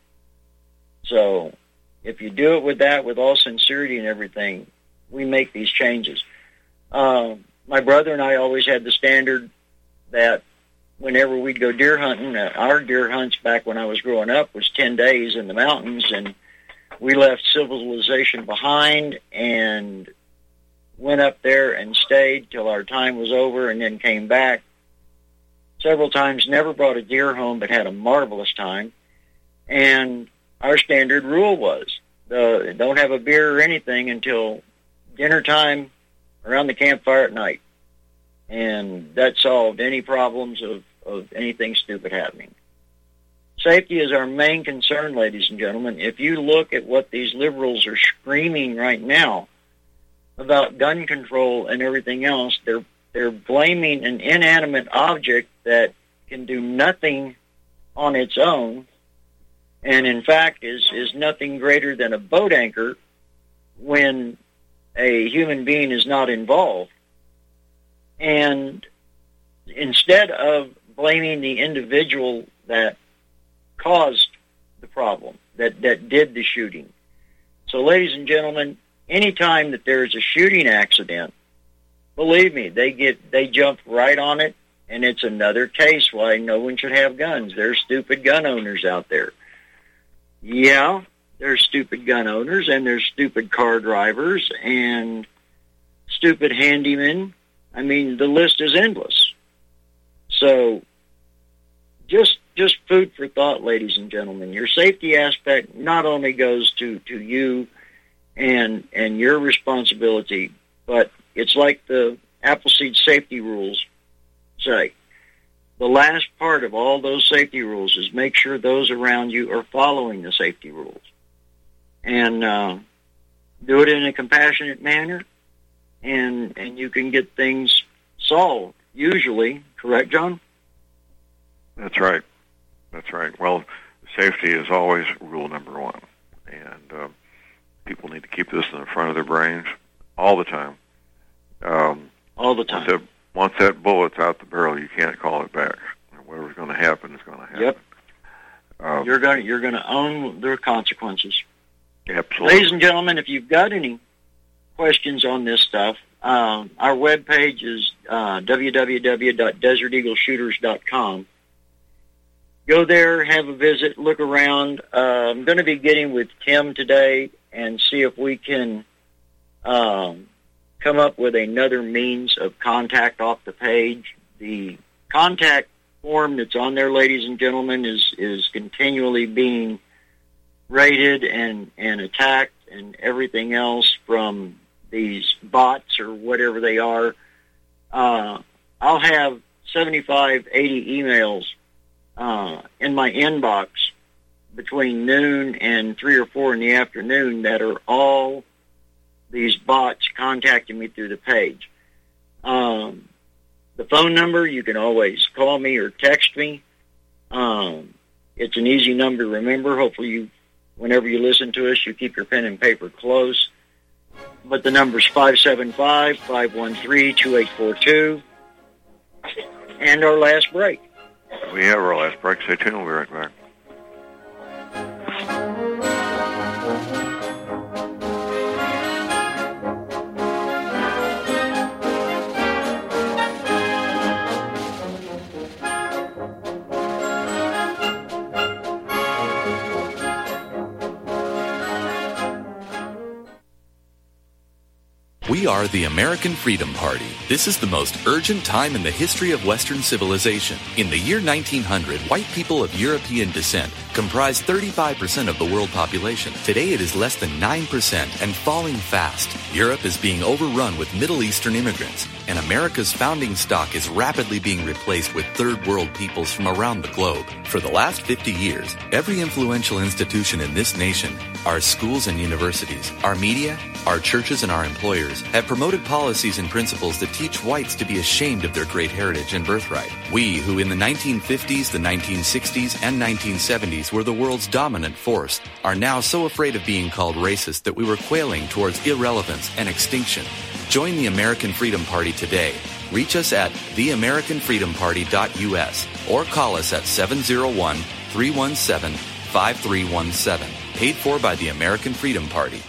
So if you do it with that, with all sincerity and everything, we make these changes. Uh, my brother and I always had the standard that whenever we'd go deer hunting, uh, our deer hunts back when I was growing up was ten days in the mountains, and we left civilization behind and went up there and stayed till our time was over and then came back. Several times, never brought a deer home, but had a marvelous time. And our standard rule was, uh, don't have a beer or anything until dinner time around the campfire at night. And that solved any problems of, of anything stupid happening. Safety is our main concern, ladies and gentlemen. If you look at what these liberals are screaming right now about gun control and everything else, they're they're blaming an inanimate object that can do nothing on its own, and in fact is, is nothing greater than a boat anchor when a human being is not involved. And instead of blaming the individual that caused the problem, that, that did the shooting. So, ladies and gentlemen, anytime that there is a shooting accident, believe me, they get they jump right on it, and it's another case why no one should have guns. There's stupid gun owners out there. Yeah, there's stupid gun owners, and there's stupid car drivers, and stupid handymen. I mean, the list is endless. So, just just food for thought, ladies and gentlemen. Your safety aspect not only goes to, to you and and your responsibility, but it's like the Appleseed safety rules say. The last part of all those safety rules is make sure those around you are following the safety rules. And uh, do it in a compassionate manner, and and you can get things solved, usually. Correct, John? That's right. That's right. Well, safety is always rule number one. And uh, people need to keep this in the front of their brains all the time. Um, all the time. Once that, once that bullet's out the barrel, you can't call it back. Whatever's going to happen is going to happen. Yep. Um, you're going you're going to own their consequences. Absolutely. Ladies and gentlemen, if you've got any questions on this stuff, um, our webpage is uh, w w w dot desert eagle shooters dot com. Go there, have a visit, look around. Uh, I'm going to be getting with Tim today and see if we can um, come up with another means of contact off the page. The contact form that's on there, ladies and gentlemen, is, is continually being raided and, and attacked, and everything else from these bots or whatever they are, uh, I'll have seventy-five, eighty emails uh, in my inbox between noon and three or four in the afternoon that are all these bots contacting me through the page. Um, the phone number, you can always call me or text me. Um, it's an easy number to remember. Hopefully, you, whenever you listen to us, you keep your pen and paper close. But the number's five seven five, five one three, two eight four two. And our last break. We have our last break. Stay tuned. We'll be right back. We are the American Freedom Party. This is the most urgent time in the history of Western civilization. In the year nineteen hundred, white people of European descent comprised thirty-five percent of the world population. Today it is less than nine percent and falling fast. Europe is being overrun with Middle Eastern immigrants, and America's founding stock is rapidly being replaced with third world peoples from around the globe. For the last fifty years, every influential institution in this nation, our schools and universities, our media, our churches and our employers have promoted policies and principles that teach whites to be ashamed of their great heritage and birthright. We, who in the nineteen fifties, the nineteen sixties, and nineteen seventies were the world's dominant force, are now so afraid of being called racist that we were quailing towards irrelevance and extinction. Join the American Freedom Party today. Reach us at the american freedom party dot u s or call us at seven oh one, three one seven, five three one seven. Paid for by the American Freedom Party.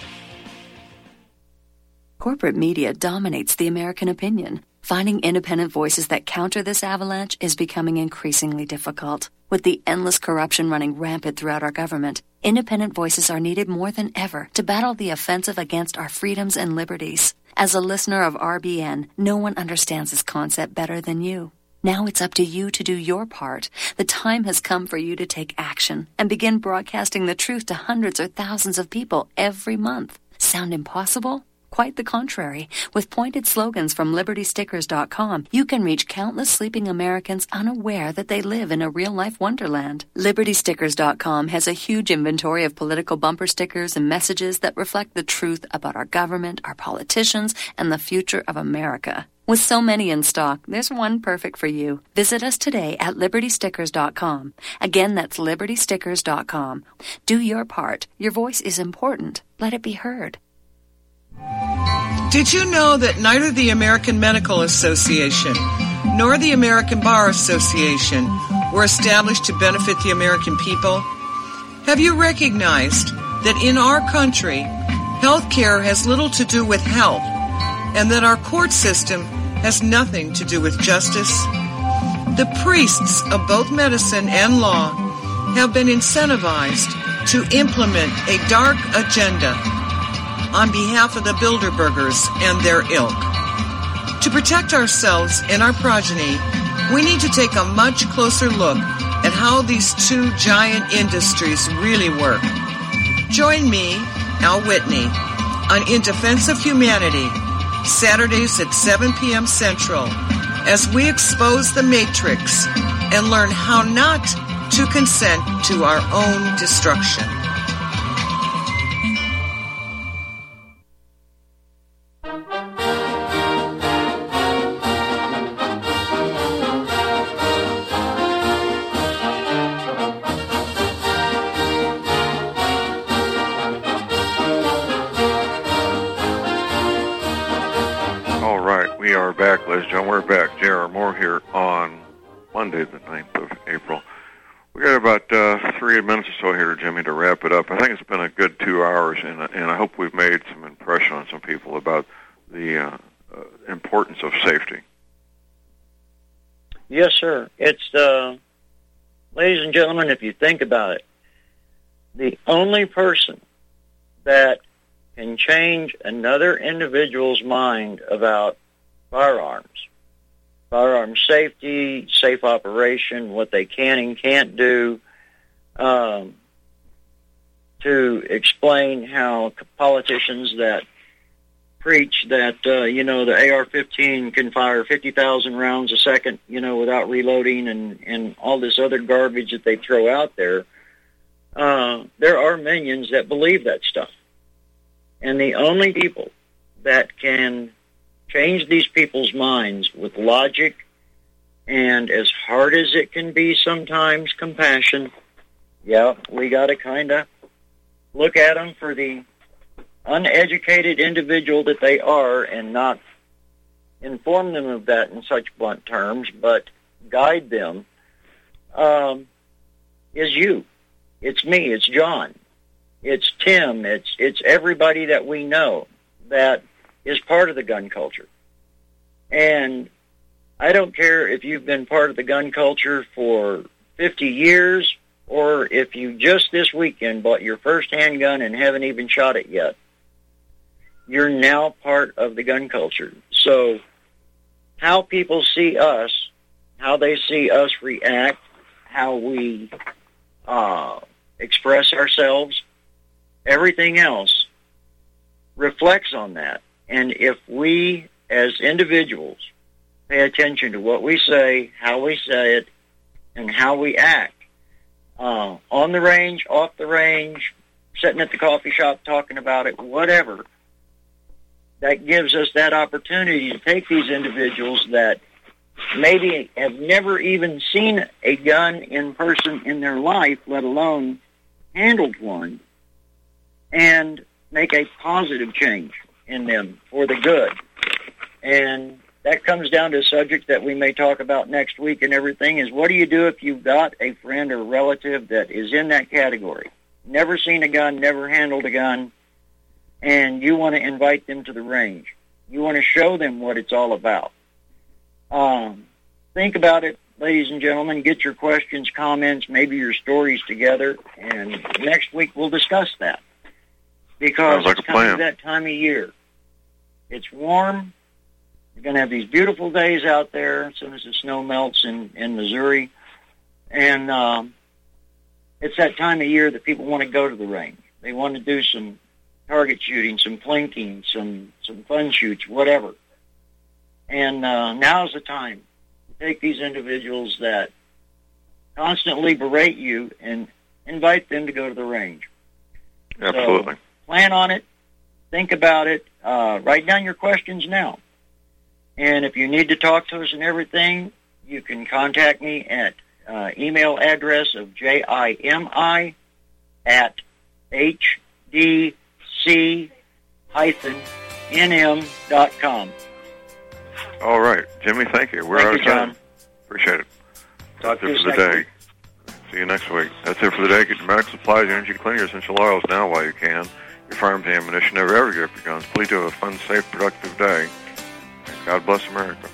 Corporate media dominates the American opinion. Finding independent voices that counter this avalanche is becoming increasingly difficult. With the endless corruption running rampant throughout our government, independent voices are needed more than ever to battle the offensive against our freedoms and liberties. As a listener of R B N, no one understands this concept better than you. Now it's up to you to do your part. The time has come for you to take action and begin broadcasting the truth to hundreds or thousands of people every month. Sound impossible? Quite the contrary. With pointed slogans from liberty stickers dot com, you can reach countless sleeping Americans unaware that they live in a real-life wonderland. liberty stickers dot com has a huge inventory of political bumper stickers and messages that reflect the truth about our government, our politicians, and the future of America. With so many in stock, there's one perfect for you. Visit us today at liberty stickers dot com. Again, that's liberty stickers dot com. Do your part. Your voice is important. Let it be heard. Did you know that neither the American Medical Association nor the American Bar Association were established to benefit the American people? Have you recognized that in our country, health care has little to do with health, and that our court system has nothing to do with justice? The priests of both medicine and law have been incentivized to implement a dark agenda on behalf of the Bilderbergers and their ilk. To protect ourselves and our progeny, we need to take a much closer look at how these two giant industries really work. Join me, Al Whitney, on In Defense of Humanity, Saturdays at seven p.m. Central, as we expose the Matrix and learn how not to consent to our own destruction. Ladies and gentlemen, we're back. J R. Moore here on Monday, the ninth of April. We got about uh, three minutes or so here, Jimmy, to wrap it up. I think it's been a good two hours, and, and I hope we've made some impression on some people about the uh, uh, importance of safety. Yes, sir. It's, uh, ladies and gentlemen, if you think about it, the only person that can change another individual's mind about firearms, firearm safety, safe operation, what they can and can't do, um, to explain how politicians that preach that, uh, you know, the A R fifteen can fire fifty thousand rounds a second, you know, without reloading and, and all this other garbage that they throw out there, uh, there are minions that believe that stuff. And the only people that can change these people's minds with logic and, as hard as it can be sometimes, compassion, yeah, we got to kind of look at them for the uneducated individual that they are and not inform them of that in such blunt terms, but guide them, um, is you. It's me. It's John. It's Tim. It's it's everybody that we know that is part of the gun culture. And I don't care if you've been part of the gun culture for fifty years or if you just this weekend bought your first handgun and haven't even shot it yet. You're now part of the gun culture. So how people see us, how they see us react, how we uh, express ourselves, everything else reflects on that. And if we, as individuals, pay attention to what we say, how we say it, and how we act, uh, on the range, off the range, sitting at the coffee shop talking about it, whatever, that gives us that opportunity to take these individuals that maybe have never even seen a gun in person in their life, let alone handled one, and make a positive change in them for the good. And that comes down to a subject that we may talk about next week and everything, is what do you do if you've got a friend or relative that is in that category? Never seen a gun, never handled a gun, and you want to invite them to the range. You want to show them what it's all about. Um, think about it, ladies and gentlemen. Get your questions, comments, maybe your stories together, and next week we'll discuss that. Because like it's coming to that time of year. It's warm. You're going to have these beautiful days out there as soon as the snow melts in, in Missouri. And um, it's that time of year that people want to go to the range. They want to do some target shooting, some plinking, some, some fun shoots, whatever. And uh, now's the time to take these individuals that constantly berate you and invite them to go to the range. Absolutely. So plan on it. Think about it. Uh, write down your questions now. And if you need to talk to us and everything, you can contact me at uh, email address of jimi at h d c dash n m dot com. All right. Jimmy, thank you. We're thank out you, of time. John. Appreciate it. Talk That's to it you for the next day. week. See you next week. That's it for the day. Get your medical supplies, your energy cleaner, essential oils now while you can. Your firearms and ammunition. Never ever give up your guns. Please do have a fun, safe, productive day. And God bless America.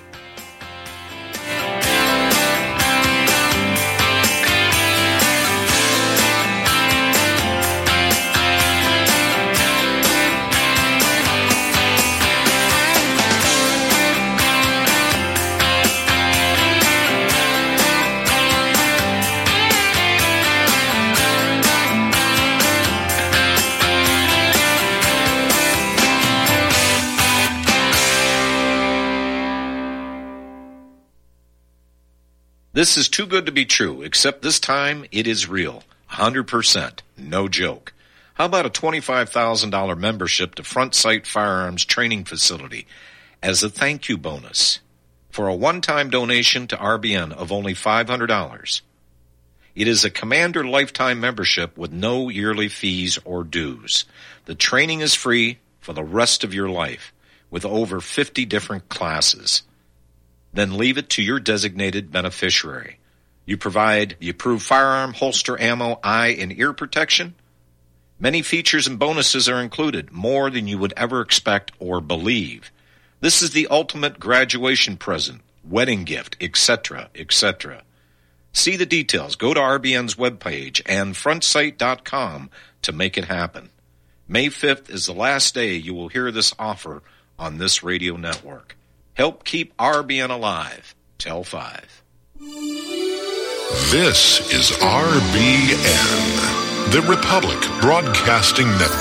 This is too good to be true, except this time it is real. one hundred percent. No joke. How about a twenty-five thousand dollars membership to Front Sight Firearms Training Facility as a thank you bonus for a one-time donation to R B N of only five hundred dollars? It is a Commander lifetime membership with no yearly fees or dues. The training is free for the rest of your life with over fifty different classes. Then leave it to your designated beneficiary. You provide the approved firearm, holster, ammo, eye, and ear protection. Many features and bonuses are included, more than you would ever expect or believe. This is the ultimate graduation present, wedding gift, et cetera, et cetera. See the details. Go to R B N's webpage and front sight dot com to make it happen. May fifth is the last day you will hear this offer on this radio network. Help keep R B N alive. Tell five. This is R B N, The Republic Broadcasting Network.